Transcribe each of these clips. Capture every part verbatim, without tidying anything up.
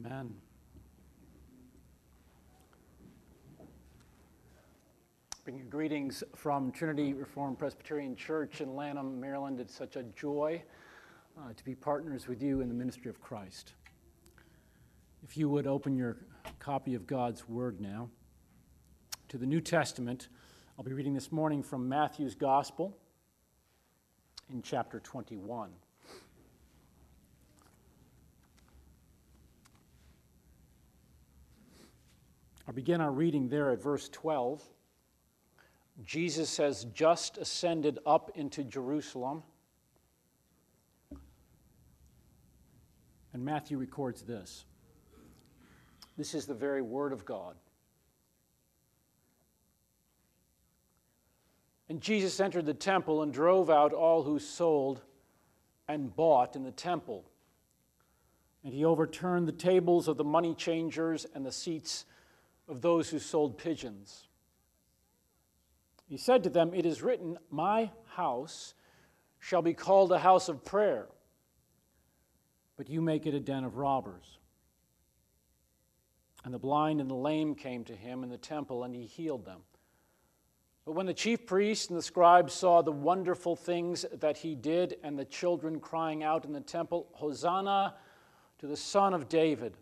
Amen. Bring you greetings from Trinity Reformed Presbyterian Church in Lanham, Maryland. It's such a joy uh, to be partners with you in the ministry of Christ. If you would open your copy of God's Word now to the New Testament, I'll be reading this morning from Matthew's Gospel in chapter twenty-one. I'll begin our reading there at verse twelve. Jesus has just ascended up into Jerusalem. And Matthew records this. This is the very word of God. And Jesus entered the temple and drove out all who sold and bought in the temple. And he overturned the tables of the money changers and the seats of those who sold pigeons. He said to them, "It is written, 'My house shall be called a house of prayer,' but you make it a den of robbers." And the blind and the lame came to him in the temple, and he healed them. But when the chief priests and the scribes saw the wonderful things that he did, and the children crying out in the temple, "Hosanna to the Son of David,"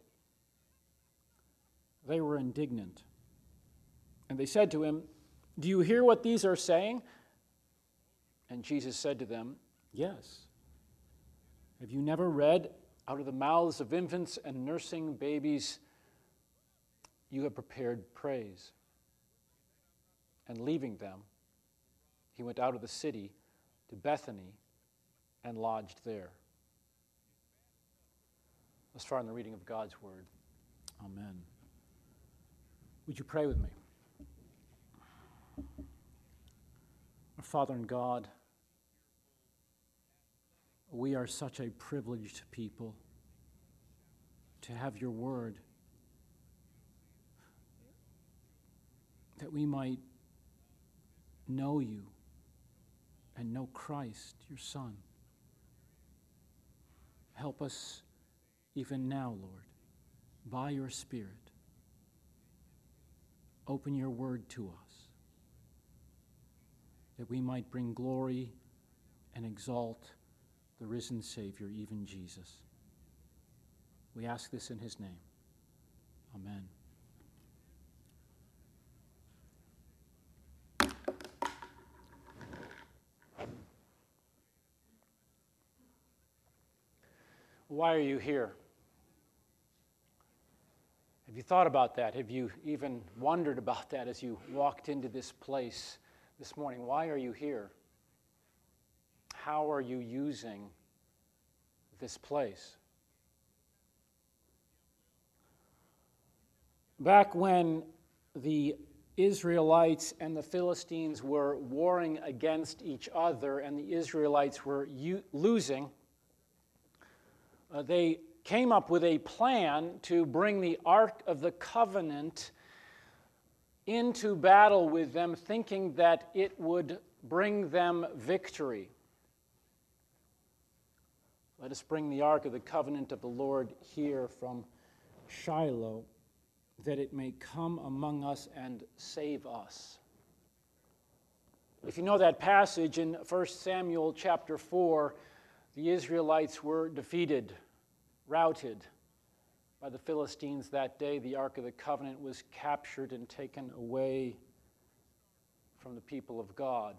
they were indignant. And they said to him, "Do you hear what these are saying?" And Jesus said to them, "Yes. Have you never read, 'Out of the mouths of infants and nursing babies you have prepared praise'?" And leaving them, he went out of the city to Bethany and lodged there. Let's start in the reading of God's word. Amen. Would you pray with me? Our Father and God, we are such a privileged people to have your word, that we might know you and know Christ, your Son. Help us even now, Lord, by your Spirit. Open your word to us, that we might bring glory and exalt the risen Savior, even Jesus. We ask this in his name. Amen. Why are you here? Have you thought about that? Have you even wondered about that as you walked into this place this morning? Why are you here? How are you using this place? Back when the Israelites and the Philistines were warring against each other and the Israelites were u- losing, uh, they came up with a plan to bring the Ark of the Covenant into battle with them, thinking that it would bring them victory. Let us bring the Ark of the Covenant of the Lord here from Shiloh, that it may come among us and save us. If you know that passage in First Samuel chapter four, the Israelites were defeated, routed by the Philistines that day. The Ark of the Covenant was captured and taken away from the people of God.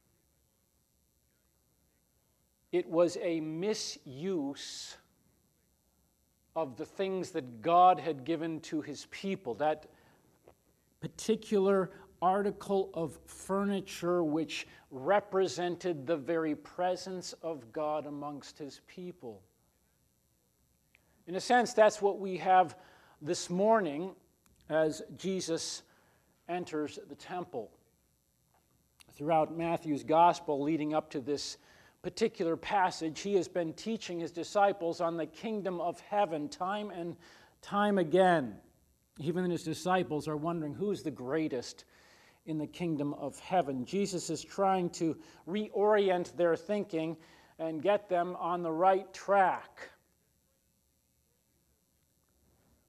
It was a misuse of the things that God had given to his people. That particular article of furniture which represented the very presence of God amongst his people. In a sense, that's what we have this morning as Jesus enters the temple. Throughout Matthew's gospel leading up to this particular passage, he has been teaching his disciples on the kingdom of heaven time and time again. Even his disciples are wondering who's the greatest in the kingdom of heaven. Jesus is trying to reorient their thinking and get them on the right track.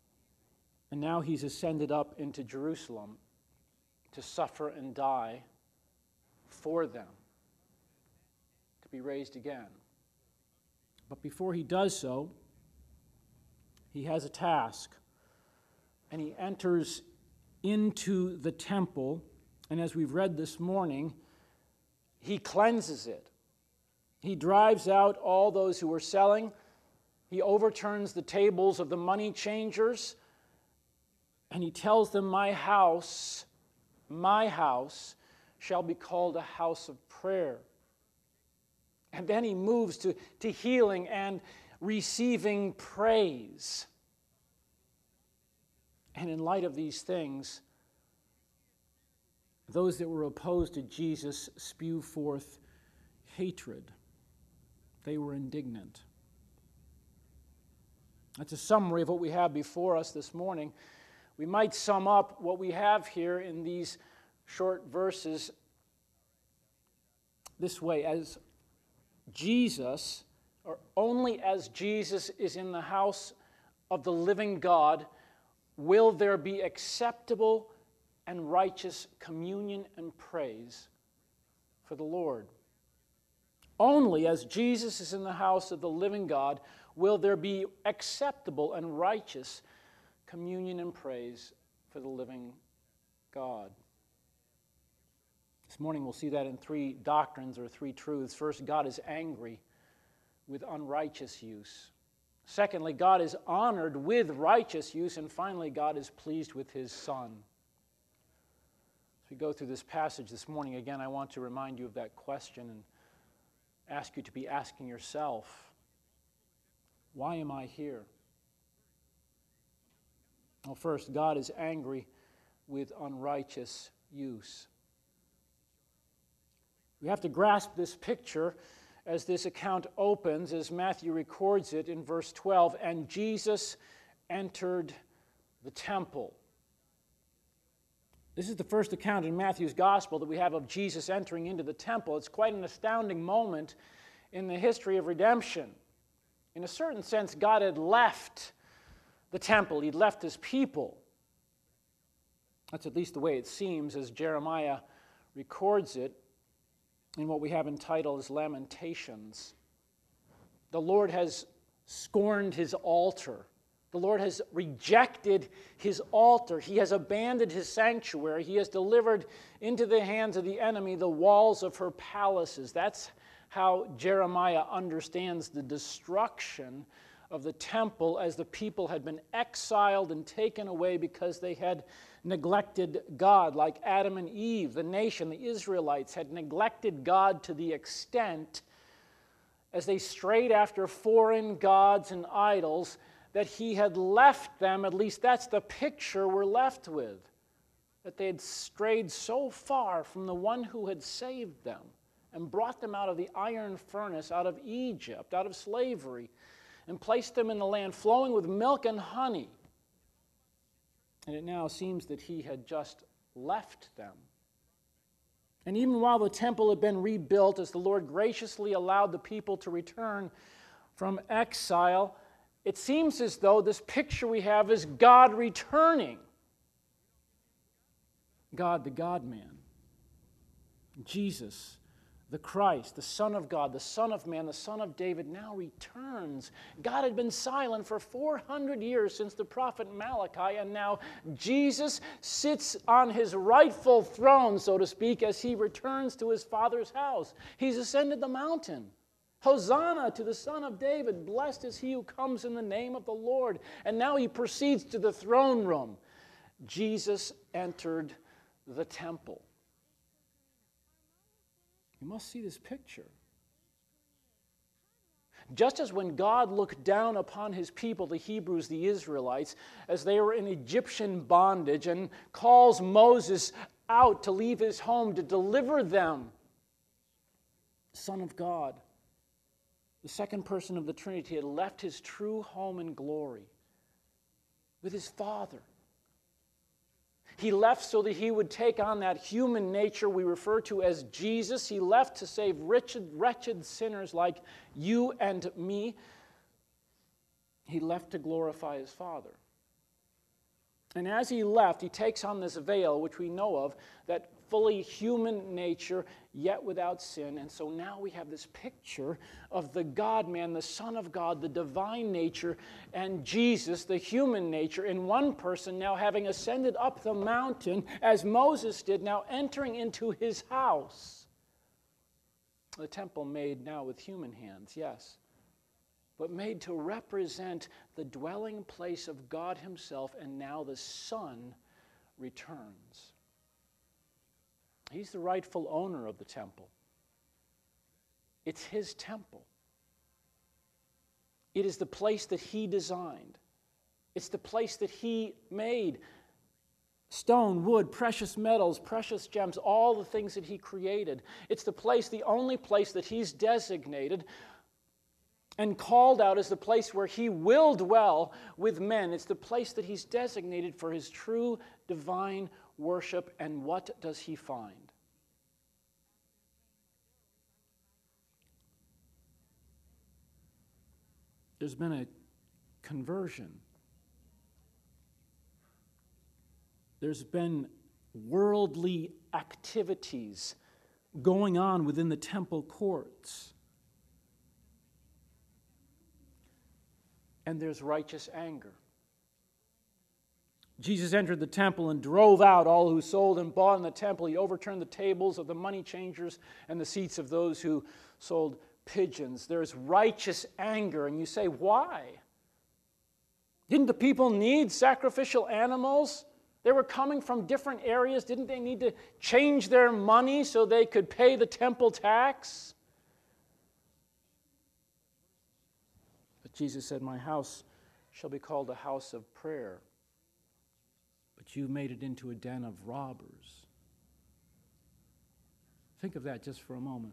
And now he's ascended up into Jerusalem to suffer and die for them, to be raised again. But before he does so, he has a task, and he enters into the temple, and as we've read this morning, he cleanses it. He drives out all those who were selling. He overturns the tables of the money changers, and he tells them, my house, my house shall be called a house of prayer. And then he moves to, to healing and receiving praise. And in light of these things, those that were opposed to Jesus spew forth hatred. They were indignant. That's a summary of what we have before us this morning. We might sum up what we have here in these short verses this way: as Jesus, or only as Jesus is in the house of the living God, will there be acceptable and righteous communion and praise for the Lord. Only as Jesus is in the house of the living God will there be acceptable and righteous communion and praise for the living God. This morning we'll see that in three doctrines or three truths. First, God is angry with unrighteous use. Secondly, God is honored with righteous use. And finally, God is pleased with his Son. As we go through this passage this morning, again, I want to remind you of that question and ask you to be asking yourself, why am I here? Well, first, God is angry with unrighteous use. We have to grasp this picture as this account opens, as Matthew records it in verse twelve, and Jesus entered the temple. This is the first account in Matthew's gospel that we have of Jesus entering into the temple. It's quite an astounding moment in the history of redemption. In a certain sense, God had left the temple. He'd left his people. That's at least the way it seems as Jeremiah records it in what we have entitled as Lamentations. The Lord has scorned his altar. The Lord has rejected his altar. He has abandoned his sanctuary. He has delivered into the hands of the enemy the walls of her palaces. That's how Jeremiah understands the destruction of the temple as the people had been exiled and taken away because they had neglected God, like Adam and Eve. The nation, the Israelites, had neglected God to the extent as they strayed after foreign gods and idols that he had left them. At least that's the picture we're left with, that they had strayed so far from the one who had saved them and brought them out of the iron furnace, out of Egypt, out of slavery, and placed them in the land flowing with milk and honey. And it now seems that he had just left them. And even while the temple had been rebuilt, as the Lord graciously allowed the people to return from exile, it seems as though this picture we have is God returning. God, the God-man. Jesus, the Christ, the Son of God, the Son of Man, the Son of David, now returns. God had been silent for four hundred years since the prophet Malachi, and now Jesus sits on his rightful throne, so to speak, as he returns to his Father's house. He's ascended the mountain. Hosanna to the Son of David. Blessed is he who comes in the name of the Lord. And now he proceeds to the throne room. Jesus entered the temple. You must see this picture. Just as when God looked down upon his people, the Hebrews, the Israelites, as they were in Egyptian bondage, and calls Moses out to leave his home to deliver them, Son of God, the second person of the Trinity, had left his true home in glory with his Father. He left so that he would take on that human nature we refer to as Jesus. He left to save wretched, wretched sinners like you and me. He left to glorify his Father. And as he left, he takes on this veil, which we know of, that fully human nature, yet without sin. And so now we have this picture of the God-man, the Son of God, the divine nature, and Jesus, the human nature, in one person now having ascended up the mountain, as Moses did, now entering into his house. The temple made now with human hands, yes, but made to represent the dwelling place of God himself, and now the Son returns. He's the rightful owner of the temple. It's his temple. It is the place that he designed. It's the place that he made. Stone, wood, precious metals, precious gems, all the things that he created. It's the place, the only place that he's designated and called out as the place where he will dwell with men. It's the place that he's designated for his true divine worship. And what does he find? There's been a conversion. There's been worldly activities going on within the temple courts. And there's righteous anger. Jesus entered the temple and drove out all who sold and bought in the temple. He overturned the tables of the money changers and the seats of those who sold pigeons. There's righteous anger. And you say, why? Didn't the people need sacrificial animals? They were coming from different areas. Didn't they need to change their money so they could pay the temple tax? But Jesus said, my house shall be called a house of prayer, but you've made it into a den of robbers. Think of that just for a moment.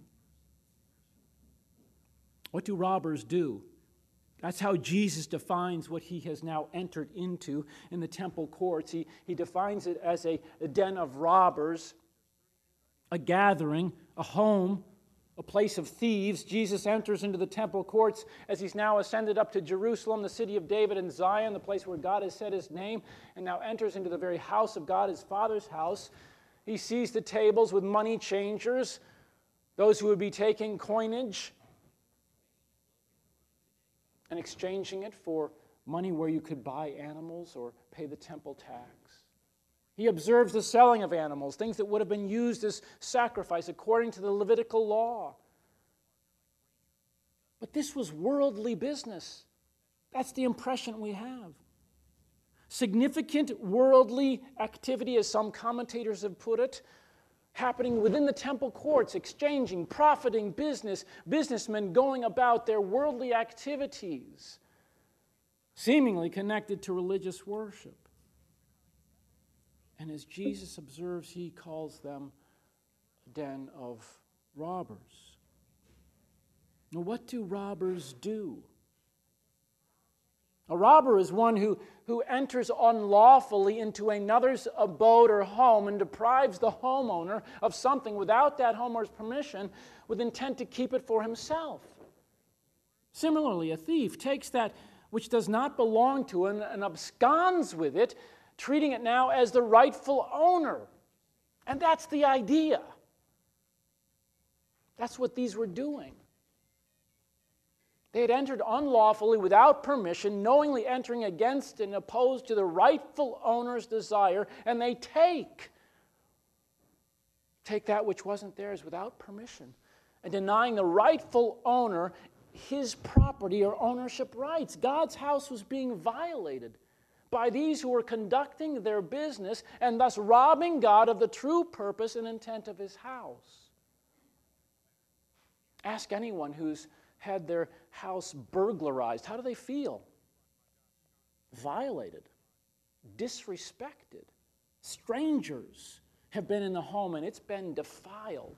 What do robbers do? That's how Jesus defines what he has now entered into in the temple courts. He, he defines it as a, a den of robbers, a gathering, a home, a place of thieves. Jesus enters into the temple courts as he's now ascended up to Jerusalem, the city of David and Zion, the place where God has set his name, and now enters into the very house of God, his Father's house. He sees the tables with money changers, those who would be taking coinage and exchanging it for money where you could buy animals or pay the temple tax. He observes the selling of animals, things that would have been used as sacrifice according to the Levitical law. But this was worldly business. That's the impression we have. Significant worldly activity, as some commentators have put it, happening within the temple courts, exchanging, profiting business, businessmen going about their worldly activities, seemingly connected to religious worship. And as Jesus observes, he calls them a den of robbers. Now, what do robbers do? A robber is one who, who enters unlawfully into another's abode or home and deprives the homeowner of something without that homeowner's permission with intent to keep it for himself. Similarly, a thief takes that which does not belong to him and absconds with it, treating it now as the rightful owner. And that's the idea. That's what these were doing. They had entered unlawfully without permission, knowingly entering against and opposed to the rightful owner's desire, and they take, take that which wasn't theirs without permission, and denying the rightful owner his property or ownership rights. God's house was being violated by these who were conducting their business and thus robbing God of the true purpose and intent of his house. Ask anyone who's had their house burglarized. How do they feel? Violated, disrespected. Strangers have been in the home and it's been defiled.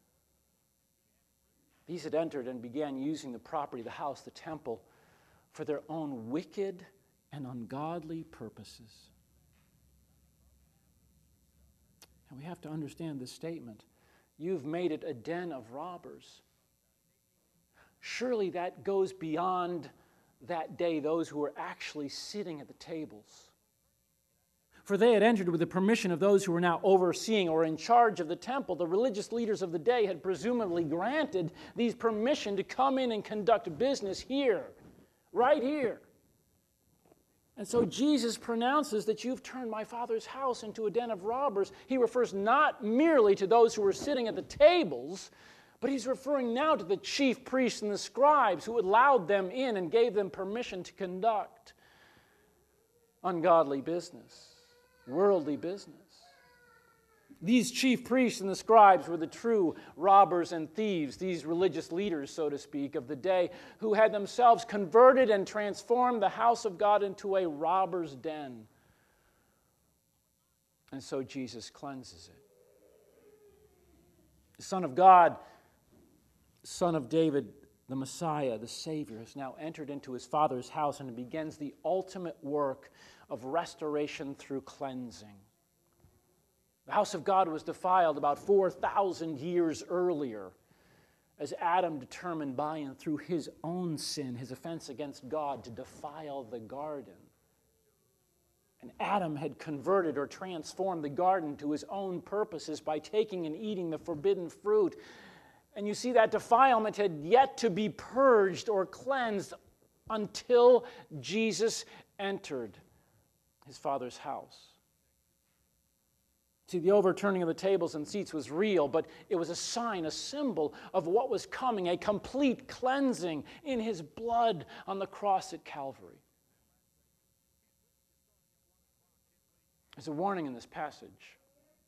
These had entered and began using the property, the house, the temple, for their own wicked and ungodly purposes. And we have to understand this statement. You've made it a den of robbers. Surely that goes beyond that day, those who were actually sitting at the tables. For they had entered with the permission of those who were now overseeing or in charge of the temple. The religious leaders of the day had presumably granted these permission to come in and conduct business here, right here. And so Jesus pronounces that you've turned my Father's house into a den of robbers. He refers not merely to those who were sitting at the tables, but he's referring now to the chief priests and the scribes who allowed them in and gave them permission to conduct ungodly business, worldly business. These chief priests and the scribes were the true robbers and thieves, these religious leaders, so to speak, of the day, who had themselves converted and transformed the house of God into a robber's den. And so Jesus cleanses it. The Son of God, Son of David, the Messiah, the Savior, has now entered into his Father's house and begins the ultimate work of restoration through cleansing. The house of God was defiled about four thousand years earlier as Adam determined by and through his own sin, his offense against God, to defile the garden. And Adam had converted or transformed the garden to his own purposes by taking and eating the forbidden fruit. And you see that defilement had yet to be purged or cleansed until Jesus entered his Father's house. See, the overturning of the tables and seats was real, but it was a sign, a symbol of what was coming, a complete cleansing in his blood on the cross at Calvary. There's a warning in this passage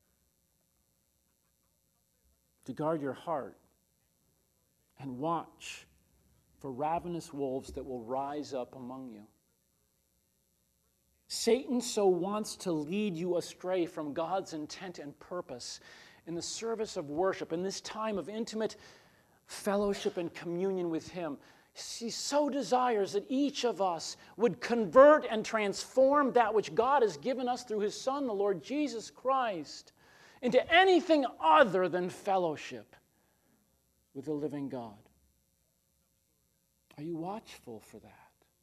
to guard your heart and watch for ravenous wolves that will rise up among you. Satan so wants to lead you astray from God's intent and purpose in the service of worship, in this time of intimate fellowship and communion with him. He so desires that each of us would convert and transform that which God has given us through his Son, the Lord Jesus Christ, into anything other than fellowship with the living God. Are you watchful for that?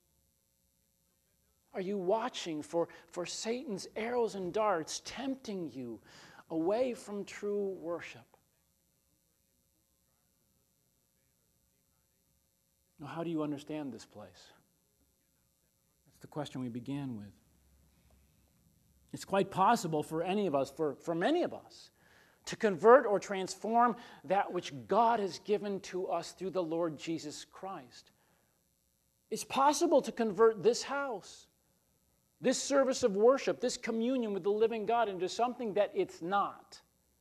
Are you watching for, for Satan's arrows and darts tempting you away from true worship? Now, how do you understand this place? That's the question we began with. It's quite possible for any of us, for, for many of us, to convert or transform that which God has given to us through the Lord Jesus Christ. It's possible to convert this house, this service of worship, this communion with the living God into something that it's not.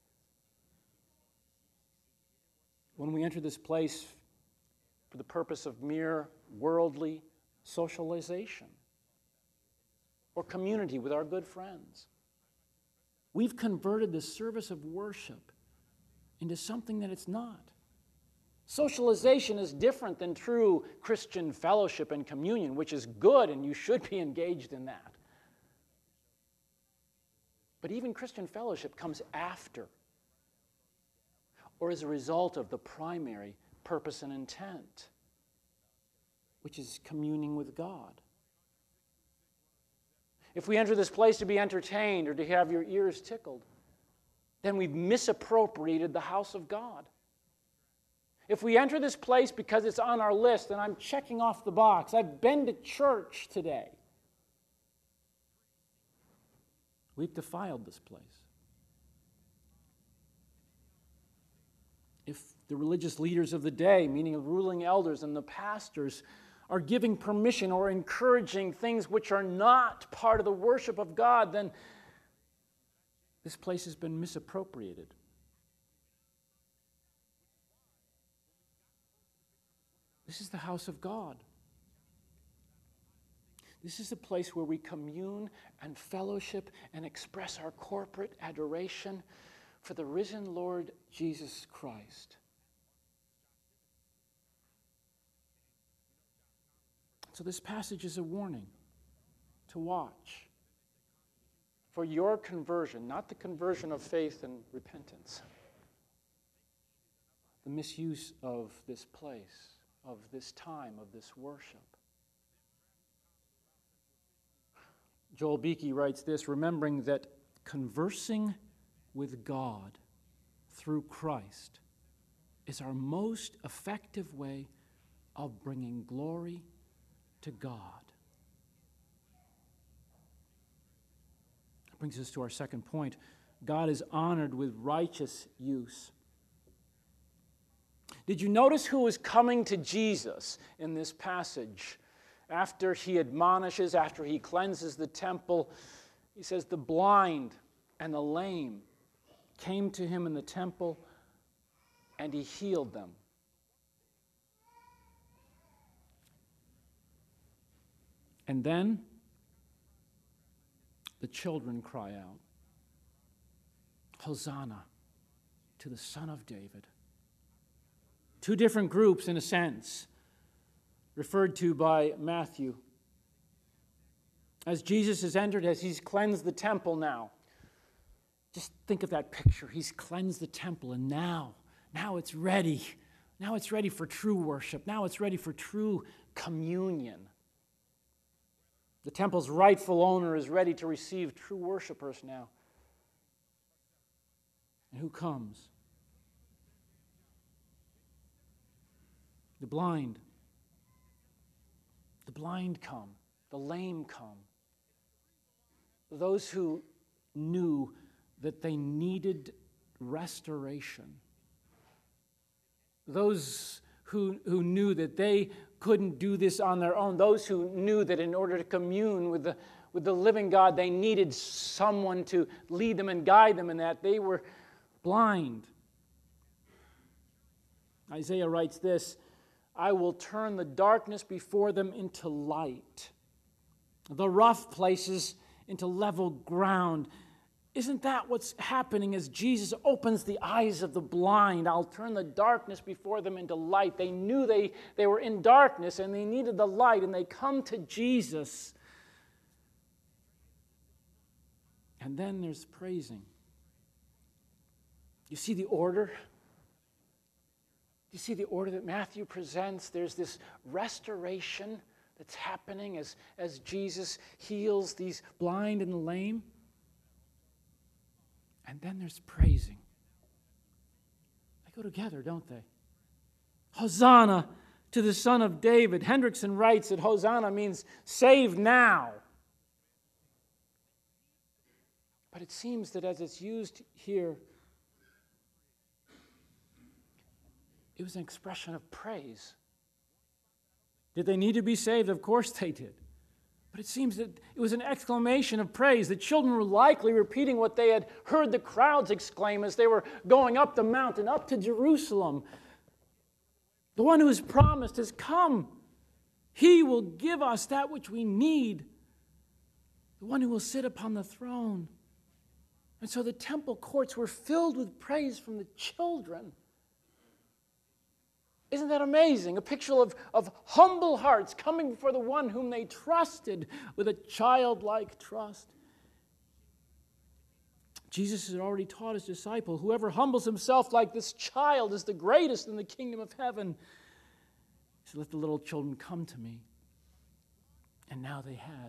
When we enter this place for the purpose of mere worldly socialization or community with our good friends, we've converted the service of worship into something that it's not. Socialization is different than true Christian fellowship and communion, which is good and you should be engaged in that. But even Christian fellowship comes after or as a result of the primary purpose and intent, which is communing with God. If we enter this place to be entertained or to have your ears tickled, then we've misappropriated the house of God. If we enter this place because it's on our list and I'm checking off the box, I've been to church today, we've defiled this place. If the religious leaders of the day, meaning the ruling elders and the pastors, are giving permission or encouraging things which are not part of the worship of God, then this place has been misappropriated. This is the house of God. This is a place where we commune and fellowship and express our corporate adoration for the risen Lord Jesus Christ. So this passage is a warning to watch for your conversion, not the conversion of faith and repentance, the misuse of this place, of this time, of this worship. Joel Beakey writes this, remembering that conversing with God through Christ is our most effective way of bringing glory to God. That brings us to our second point. God is honored with righteous use. Did you notice who was coming to Jesus in this passage? After he admonishes, after he cleanses the temple, he says the blind and the lame came to him in the temple and he healed them. And then the children cry out, Hosanna to the Son of David. Two different groups, in a sense, referred to by Matthew. As Jesus has entered, as he's cleansed the temple now, just think of that picture. He's cleansed the temple, and now, now it's ready. Now it's ready for true worship. Now it's ready for true communion. The temple's rightful owner is ready to receive true worshipers now. And who comes? The blind. The blind come. The lame come. Those who knew that they needed restoration. Those who, who knew that they couldn't do this on their own. Those who knew that in order to commune with the, with the living God, they needed someone to lead them and guide them in that. They were blind. Isaiah writes this, I will turn the darkness before them into light, the rough places into level ground. Isn't that what's happening as Jesus opens the eyes of the blind? I'll turn the darkness before them into light. They knew they, they were in darkness and they needed the light, and they come to Jesus. And then there's praising. You see the order? You see the order that Matthew presents? There's this restoration that's happening as, as Jesus heals these blind and the lame. And then there's praising. They go together, don't they? Hosanna to the Son of David. Hendrickson writes that Hosanna means save now. But it seems that as it's used here, it was an expression of praise. Did they need to be saved? Of course they did. But it seems that it was an exclamation of praise. The children were likely repeating what they had heard the crowds exclaim as they were going up the mountain, up to Jerusalem. The one who is promised has come. He will give us that which we need. The one who will sit upon the throne. And so the temple courts were filled with praise from the children. Isn't that amazing? A picture of, of humble hearts coming before the one whom they trusted with a childlike trust. Jesus had already taught his disciple, whoever humbles himself like this child is the greatest in the kingdom of heaven. He said, let the little children come to me. And now they had.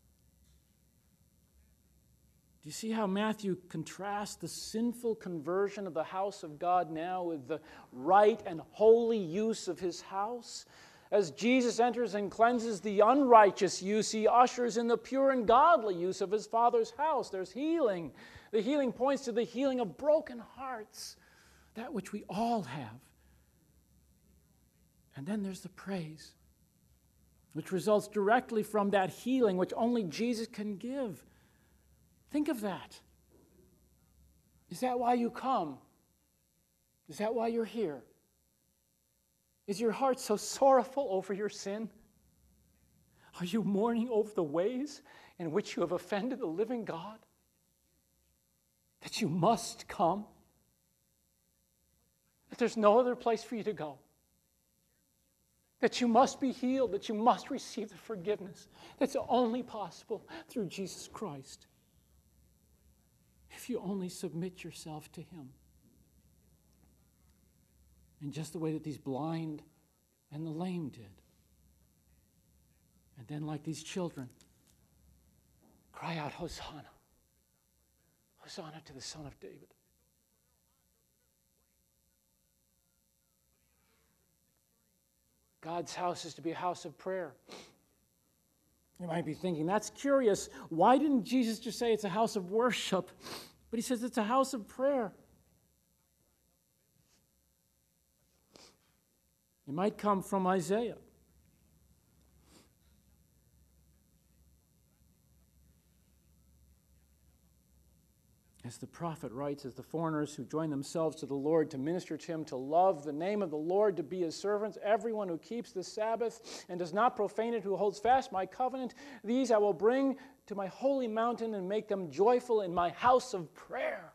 Do you see how Matthew contrasts the sinful conversion of the house of God now with the right and holy use of his house? As Jesus enters and cleanses the unrighteous use, he ushers in the pure and godly use of his Father's house. There's healing. The healing points to the healing of broken hearts, that which we all have. And then there's the praise, which results directly from that healing which only Jesus can give. Think of that. Is that why you come? Is that why you're here? Is your heart so sorrowful over your sin? Are you mourning over the ways in which you have offended the living God? That you must come? That there's no other place for you to go? That you must be healed? That you must receive the forgiveness that's only possible through Jesus Christ? If you only submit yourself to him. In just the way that these blind and the lame did. And then like these children, Cry out, Hosanna. Hosanna to the Son of David. God's house is to be a house of prayer. You might be thinking, that's curious. Why didn't Jesus just say it's a house of worship? But he says it's a house of prayer. It might come from Isaiah. As the prophet writes, as the foreigners who join themselves to the Lord to minister to him, to love the name of the Lord, to be his servants, everyone who keeps the Sabbath and does not profane it, who holds fast my covenant, these I will bring to my holy mountain and make them joyful in my house of prayer.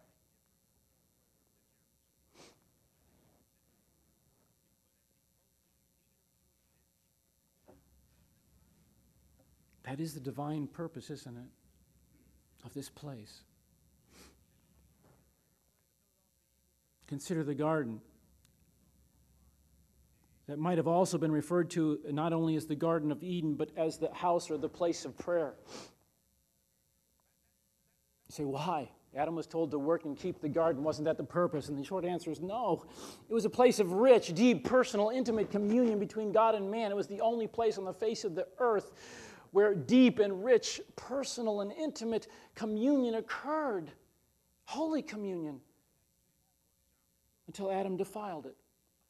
That is the divine purpose, isn't it, of this place. Consider the garden. That might have also been referred to not only as the Garden of Eden, but as the house or the place of prayer. You say, why? Adam was told to work and keep the garden. Wasn't that the purpose? And the short answer is no. It was a place of rich, deep, personal, intimate communion between God and man. It was the only place on the face of the earth where deep and rich, personal and intimate communion occurred. Holy communion. Until Adam defiled it.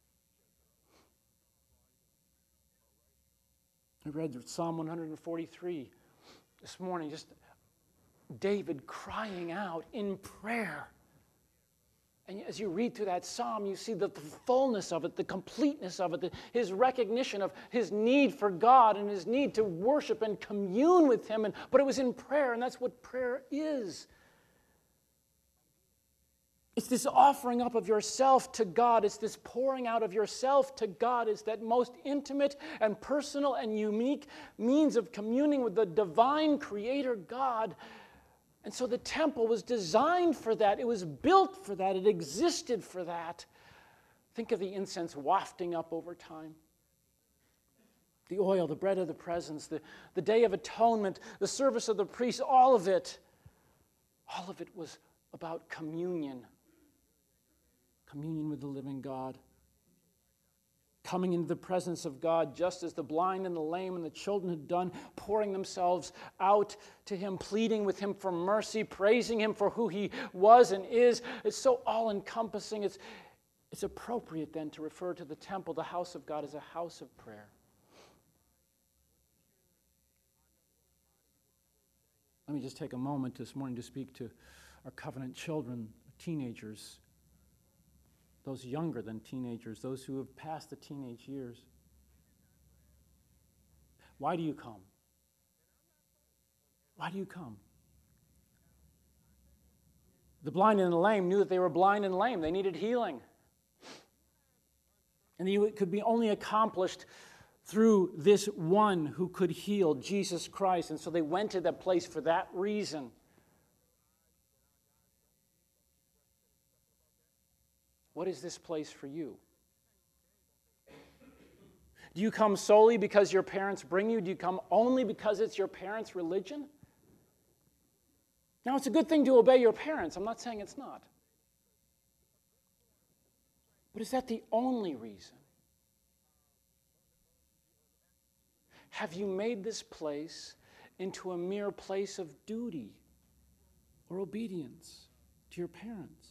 I read Psalm one forty-three this morning, just David crying out in prayer. And as you read through that psalm, you see the, the fullness of it, the completeness of it, the, his recognition of his need for God and his need to worship and commune with him. And, but it was in prayer, and that's what prayer is. It's this offering up of yourself to God. It's this pouring out of yourself to God. It's that most intimate and personal and unique means of communing with the divine Creator God. And so the temple was designed for that. It was built for that. It existed for that. Think of the incense wafting up over time. The oil, the bread of the presence, the, the Day of Atonement, the service of the priests, all of it. All of it was about communion. Communion with the living God. Coming into the presence of God just as the blind and the lame and the children had done, pouring themselves out to him, pleading with him for mercy, praising him for who he was and is. It's so all-encompassing. It's, it's appropriate then to refer to the temple, the house of God, as a house of prayer. Let me just take a moment this morning to speak to our covenant children, teenagers, those younger than teenagers, those who have passed the teenage years. Why do you come? Why do you come? The blind and the lame knew that they were blind and lame. They needed healing. And it could be only accomplished through this one who could heal, Jesus Christ. And so they went to that place for that reason. What is this place for you? Do you come solely because your parents bring you? Do you come only because it's your parents' religion? Now, it's a good thing to obey your parents. I'm not saying it's not. But is that the only reason? Have you made this place into a mere place of duty or obedience to your parents?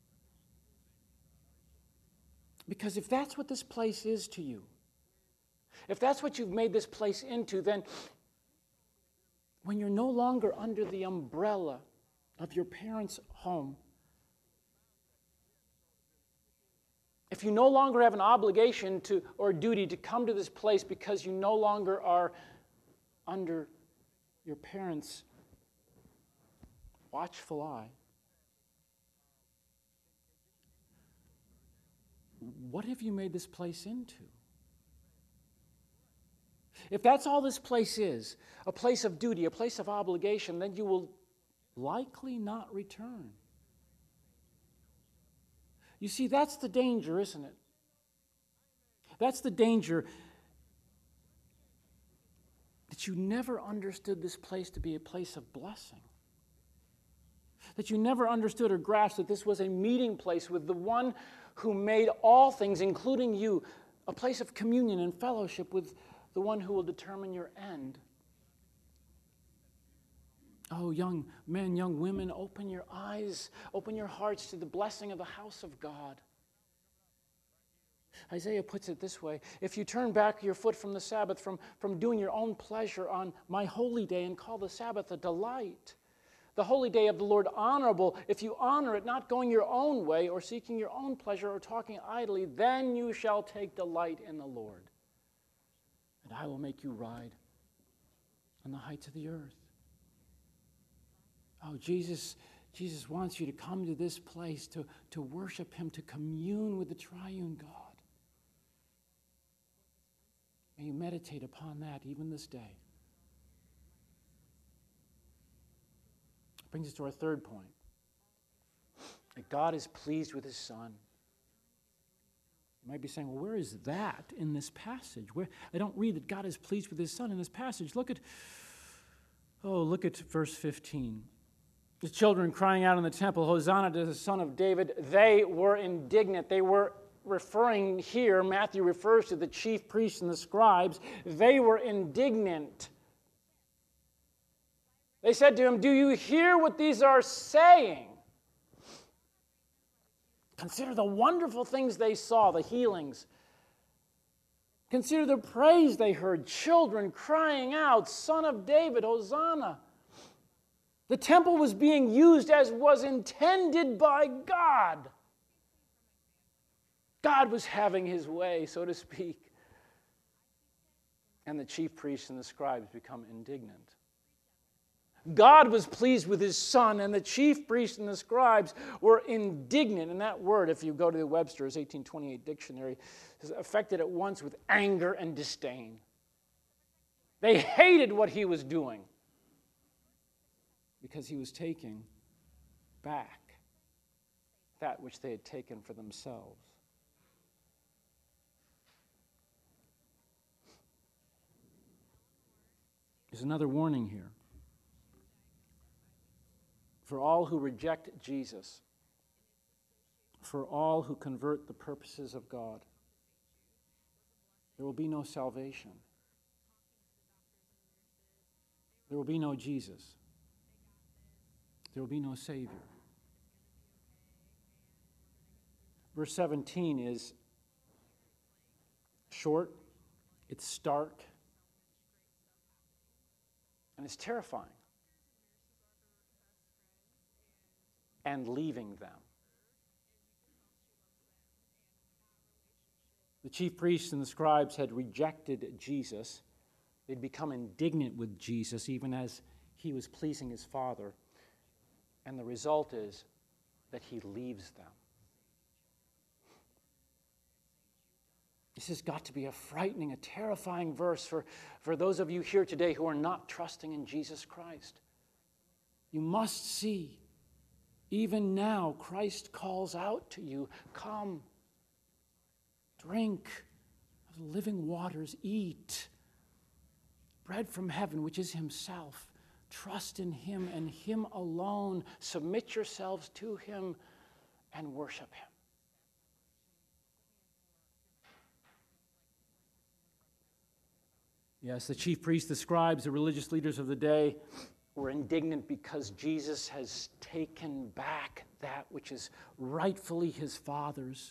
Because if that's what this place is to you, if that's what you've made this place into, then when you're no longer under the umbrella of your parents' home, if you no longer have an obligation to or duty to come to this place because you no longer are under your parents' watchful eye, what have you made this place into? If that's all this place is, a place of duty, a place of obligation, then you will likely not return. You see, that's the danger, isn't it? That's the danger. that you never understood this place to be a place of blessing. That you never understood or grasped that this was a meeting place with the one who made all things, including you, a place of communion and fellowship with the one who will determine your end. Oh, young men, young women, open your eyes, open your hearts to the blessing of the house of God. Isaiah puts it this way: if you turn back your foot from the Sabbath, from, from doing your own pleasure on my holy day, and call the Sabbath a delight, the holy day of the Lord honorable, if you honor it, not going your own way or seeking your own pleasure or talking idly, then you shall take delight in the Lord. And I will make you ride on the heights of the earth. Oh, Jesus, Jesus wants you to come to this place to, to worship him, to commune with the triune God. May you meditate upon that even this day. Brings us to our third point. That God is pleased with his Son. You might be saying, well, where is that in this passage? Where I don't read that God is pleased with his Son in this passage. Look at, oh, look at verse fifteen. The children crying out in the temple, Hosanna to the Son of David, they were indignant. They were referring here, Matthew refers to the chief priests and the scribes. They were indignant. They said to him, do you hear what these are saying? Consider the wonderful things they saw, the healings. Consider the praise they heard, children crying out, Son of David, Hosanna. The temple was being used as was intended by God. God was having his way, so to speak. And the chief priests and the scribes become indignant. God was pleased with his Son, and the chief priests and the scribes were indignant. And that word, if you go to the Webster's eighteen twenty-eight dictionary, is affected at once with anger and disdain. They hated what he was doing because he was taking back that which they had taken for themselves. There's another warning here. For all who reject Jesus, for all who convert the purposes of God, there will be no salvation. There will be no Jesus. There will be no Savior. Verse seventeen is short, it's stark, and it's terrifying. And leaving them. The chief priests and the scribes had rejected Jesus. They'd become indignant with Jesus, even as he was pleasing his Father. And the result is that he leaves them. This has got to be a frightening, a terrifying verse for, for those of you here today who are not trusting in Jesus Christ. You must see, even now, Christ calls out to you, come, drink of the living waters, eat bread from heaven, which is himself. Trust in him and him alone. Submit yourselves to him and worship him. Yes, the chief priests, the scribes, the religious leaders of the day were indignant because Jesus has taken back that which is rightfully his Father's.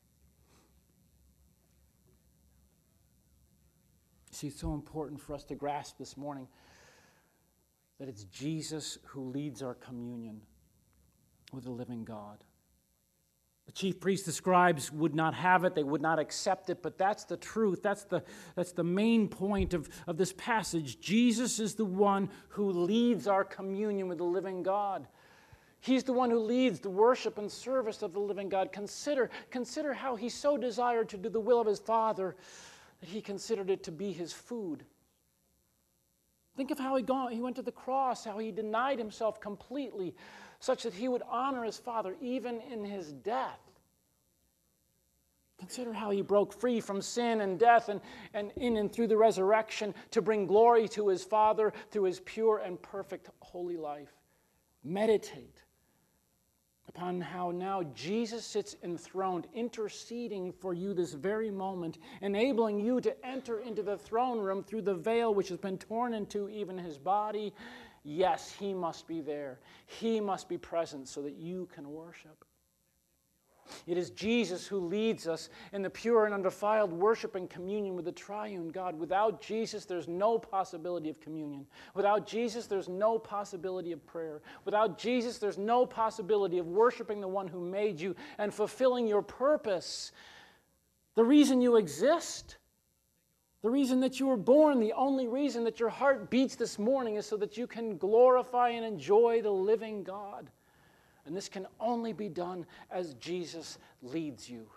See, it's so important for us to grasp this morning that it's Jesus who leads our communion with the living God. The chief priests, the scribes would not have it. They would not accept it, but that's the truth. That's the, that's the main point of, of this passage. Jesus is the one who leads our communion with the living God. He's the one who leads the worship and service of the living God. Consider, consider how he so desired to do the will of his Father that he considered it to be his food. Think of how he, gone, he went to the cross, how he denied himself completely, such that he would honor his Father even in his death. Consider how he broke free from sin and death and, and in and through the resurrection to bring glory to his Father through his pure and perfect holy life. Meditate upon how now Jesus sits enthroned, interceding for you this very moment, enabling you to enter into the throne room through the veil which has been torn into even his body. Yes, he must be there. He must be present so that you can worship. It is Jesus who leads us in the pure and undefiled worship and communion with the triune God. Without Jesus, there's no possibility of communion. Without Jesus, there's no possibility of prayer. Without Jesus, there's no possibility of worshiping the one who made you and fulfilling your purpose. The reason you exist, the reason that you were born, the only reason that your heart beats this morning is so that you can glorify and enjoy the living God. And this can only be done as Jesus leads you.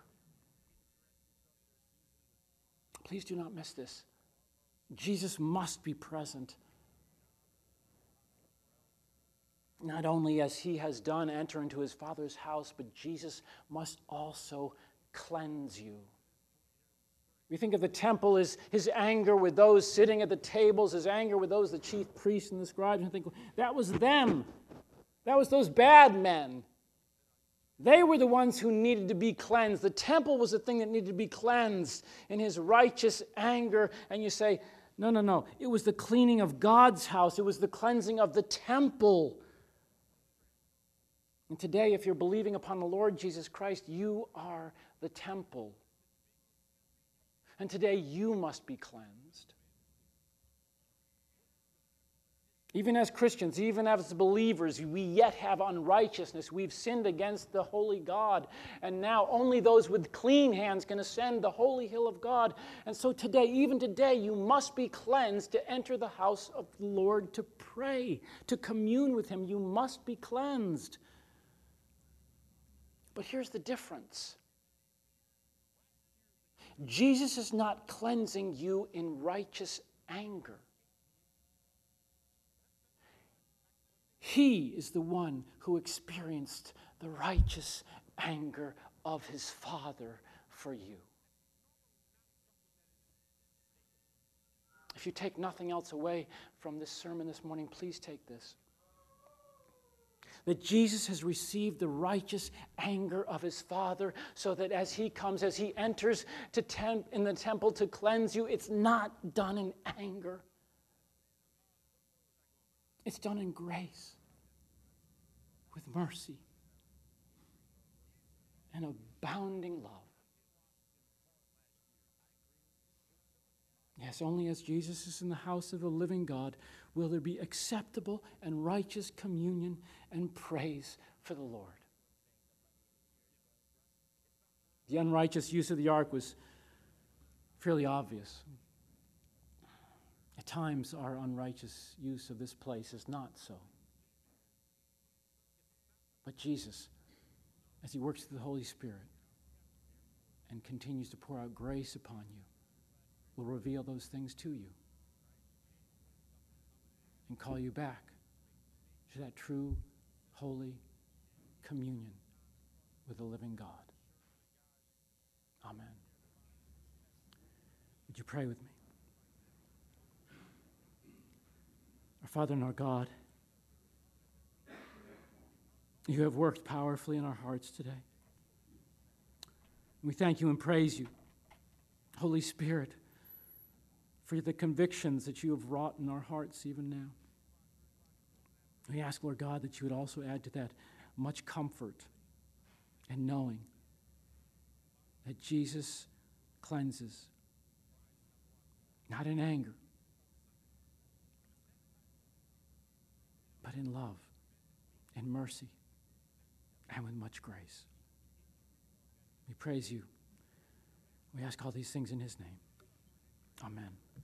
Please do not miss this. Jesus must be present. Not only as he has done, enter into his Father's house, but Jesus must also cleanse you. We think of the temple as his anger with those sitting at the tables, his anger with those, the chief priests and the scribes, and think, that was them. That was those bad men. They were the ones who needed to be cleansed. The temple was the thing that needed to be cleansed in his righteous anger. And you say, no, no, no. It was the cleaning of God's house. It was the cleansing of the temple. And today, if you're believing upon the Lord Jesus Christ, you are the temple. And today, you must be cleansed. Even as Christians, even as believers, we yet have unrighteousness. We've sinned against the holy God. And now only those with clean hands can ascend the holy hill of God. And so today, even today, you must be cleansed to enter the house of the Lord to pray, to commune with him. You must be cleansed. But here's the difference. Jesus is not cleansing you in righteous anger. He is the one who experienced the righteous anger of his Father for you. If you take nothing else away from this sermon this morning, please take this. That Jesus has received the righteous anger of his Father so that as he comes, as he enters to temp- in the temple to cleanse you, it's not done in anger. It's done in grace, with mercy, and abounding love. Yes, only as Jesus is in the house of the living God will there be acceptable and righteous communion and praise for the Lord. The unrighteous use of the ark was fairly obvious. At times, our unrighteous use of this place is not so. But Jesus, as he works through the Holy Spirit and continues to pour out grace upon you, will reveal those things to you and call you back to that true, holy communion with the living God. Amen. Would you pray with me? Our Father and our God, you have worked powerfully in our hearts today. We thank you and praise you, Holy Spirit, for the convictions that you have wrought in our hearts even now. We ask, Lord God, that you would also add to that much comfort and knowing that Jesus cleanses, not in anger, but in love and mercy and with much grace. We praise you. We ask all these things in his name. Amen.